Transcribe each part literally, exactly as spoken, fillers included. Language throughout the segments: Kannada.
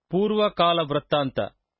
ಪೂರ್ವಕಾಲ ವೃತ್ತಾಂತ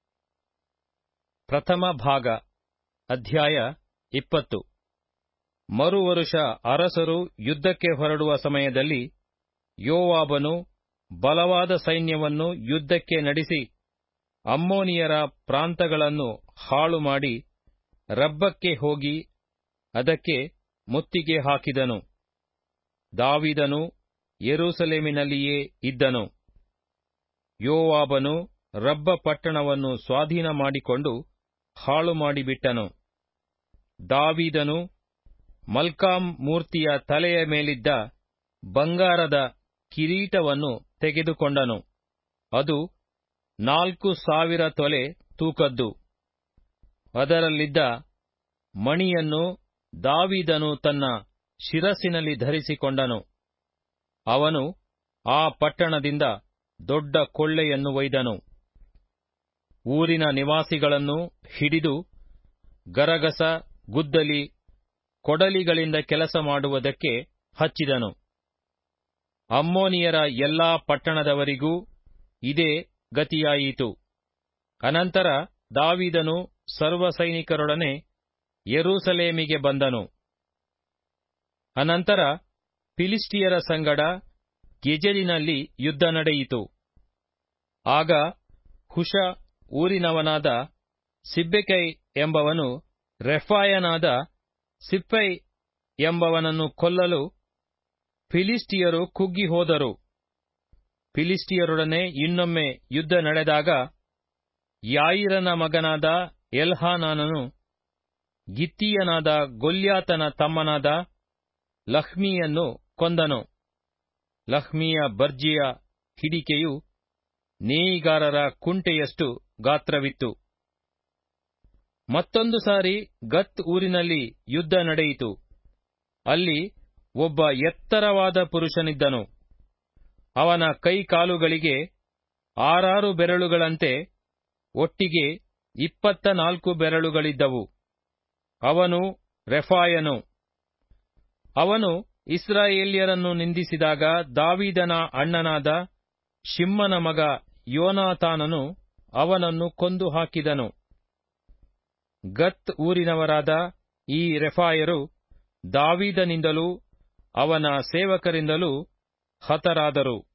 ಪ್ರಥಮ ಭಾಗ ಅಧ್ಯಾಯ ಇಪ್ಪತ್ತು. ಮರುವರುಷ ಅರಸರು ಯುದ್ಧಕ್ಕೆ ಹೊರಡುವ ಸಮಯದಲ್ಲಿ ಯೋವಾಬನು ಬಲವಾದ ಸೈನ್ಯವನ್ನು ಯುದ್ಧಕ್ಕೆ ನಡೆಸಿ ಅಮ್ಮೋನಿಯರ ಪ್ರಾಂತಗಳನ್ನು ಹಾಳುಮಾಡಿ ರಬ್ಬಕ್ಕೆ ಹೋಗಿ ಅದಕ್ಕೆ ಮುತ್ತಿಗೆ ಹಾಕಿದನು. ದಾವೀದನು ಯೆರೂಸಲೇಮಿನಲ್ಲಿಯೇ ಇದ್ದನು. ಯೋವಾಬನು ರಬ್ಬ ಪಟ್ಟಣವನ್ನು ಸ್ವಾಧೀನ ಮಾಡಿಕೊಂಡು ಹಾಳು ಮಾಡಿಬಿಟ್ಟನು. ದಾವೀದನು ಮಲ್ಕಾಮ್ ಮೂರ್ತಿಯ ತಲೆಯ ಮೇಲಿದ್ದ ಬಂಗಾರದ ಕಿರೀಟವನ್ನು ತೆಗೆದುಕೊಂಡನು. ಅದು ನಾಲ್ಕು ಸಾವಿರ ತೊಲೆ ತೂಕದ್ದು. ಅದರಲ್ಲಿದ್ದ ಮಣಿಯನ್ನು ದಾವೀದನು ತನ್ನ ಶಿರಸ್ಸಿನಲ್ಲಿ ಧರಿಸಿಕೊಂಡನು. ಅವನು ಆ ಪಟ್ಟಣದಿಂದ ದೊಡ್ಡ ಕೊಳ್ಳೆಯನ್ನು ಒಯ್ದನು. ಊರಿನ ನಿವಾಸಿಗಳನ್ನು ಹಿಡಿದು ಗರಗಸ, ಗುದ್ದಲಿ, ಕೊಡಲಿಗಳಿಂದ ಕೆಲಸ ಮಾಡುವುದಕ್ಕೆ ಹಚ್ಚಿದನು. ಅಮ್ಮೋನಿಯರ ಎಲ್ಲಾ ಪಟ್ಟಣದವರಿಗೂ ಇದೇ ಗತಿಯಾಯಿತು. ಅನಂತರ ದಾವೀದನು ಸರ್ವಸೈನಿಕರೊಡನೆ ಯೆರೂಸಲೇಮಿಗೆ ಬಂದನು. ಅನಂತರ ಫಿಲಿಷ್ಟಿಯರ ಸಂಗಡ ಗೆಜೆರಿನಲ್ಲಿ ಯುದ್ಧ ನಡೆಯಿತು. ಆಗ ಹುಷ ಊರಿನವನಾದ ಸಿಬ್ಬೆಕೈ ಎಂಬವನು ರೆಫಾಯನಾದ ಸಿಪ್ಪೈ ಎಂಬವನನ್ನು ಕೊಲ್ಲಲು ಫಿಲಿಷ್ಟಿಯರು ಕುಗ್ಗಿ ಹೋದರು. ಫಿಲಿಷ್ಟಿಯರೊಡನೆ ಇನ್ನೊಮ್ಮೆ ಯುದ್ಧ ನಡೆದಾಗ ಯಾಯಿರನ ಮಗನಾದ ಎಲ್ಹಾನಾನನು ಗಿತ್ತೀಯನಾದ ಗೊಲ್ಯಾತನ ತಮ್ಮನಾದ ಲಹ್ಮೀಯನ್ನು ಕೊಂದನು. ಲಹ್ಮೀಯ ಬರ್ಜಿಯ ಹಿಡಿಕೆಯು ನೇಯಿಗಾರರ ಕುಂಟೆಯಷ್ಟು ಗಾತ್ರವಿತ್ತು. ಮತ್ತೊಂದು ಸಾರಿ ಗತ್ ಊರಿನಲ್ಲಿ ಯುದ್ಧ ನಡೆಯಿತು. ಅಲ್ಲಿ ಒಬ್ಬ ಎತ್ತರವಾದ ಪುರುಷನಿದ್ದನು. ಅವನ ಕೈಕಾಲುಗಳಿಗೆ ಆರಾರು ಬೆರಳುಗಳಂತೆ ಒಟ್ಟಿಗೆ ಇಪ್ಪತ್ತ ನಾಲ್ಕು ಬೆರಳುಗಳಿದ್ದವು. ಅವನು ರೆಫಾಯನು. ಅವನು ಇಸ್ರಾಯೇಲ್ಯರನ್ನು ನಿಂದಿಸಿದಾಗ ದಾವೀದನ ಅಣ್ಣನಾದ ಶಿಮ್ಮನ ಮಗ ಯೋನಾತಾನನು ಅವನನ್ನು ಕೊಂದು ಹಾಕಿದನು. ಗತ್ ಊರಿನವರಾದ ಈ ರೆಫಾಯರು ದಾವೀದನಿಂದಲೂ ಅವನ ಸೇವಕರಿಂದಲೂ ಹತರಾದರು.